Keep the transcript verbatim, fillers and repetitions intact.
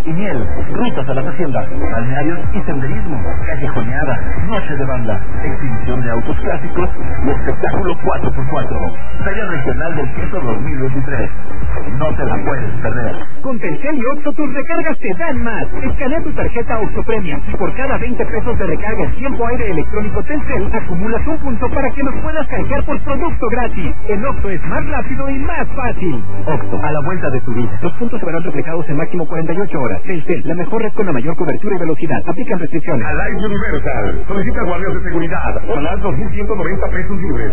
y miel, rutas a las haciendas, balnearios y senderismo, callejoneada, noche de banda, exhibición de autos clásicos y espectáculo cuatro por cuatro. Feria Regional del Queso dos mil veintitrés. No te la puedes perder. Con Telcel y Oxxo tus recargas te dan más. Escanea tu tarjeta Oxxo Premium y por cada veinte pesos de recarga en tiempo aire electrónico Telcel acumulas un punto para que los puedas cargar por producto gratis. En Oxxo es más rápido y más fácil. Oxxo, a la vuelta de tu vida. Los puntos se verán reflejados en máximo cuarenta y ocho horas. Telcel, la mejor red con la mayor cobertura y velocidad. Aplican restricciones. Alive Universal. Solicita guardias de seguridad. Son las dos mil ciento noventa pesos libres.